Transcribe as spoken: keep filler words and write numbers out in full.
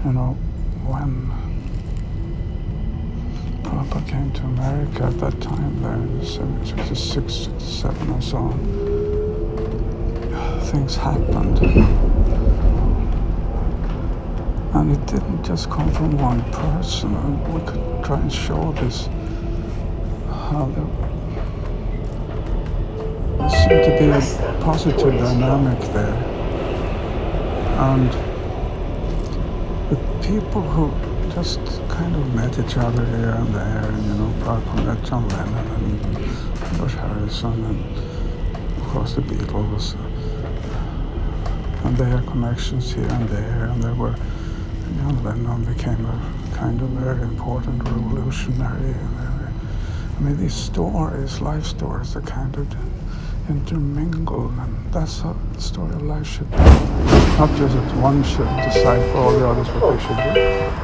you know, when Prabhupada came to America at that time, there in sixty-six, sixty-seven and so on, things happened. And it didn't just come from one person. And we could try and show this, how there, there seemed to be a positive dynamic there. And the people who just kind of met each other here and there, and you know, Prabhupada met John Lennon and George Harrison and of course the Beatles, and they had connections here and there, and there were, John Lennon became a kind of very important revolutionary. I mean, these stories, life stories, are kind of intermingled, and that's how the story of life should be. Not just that one should decide for all the others what they should do.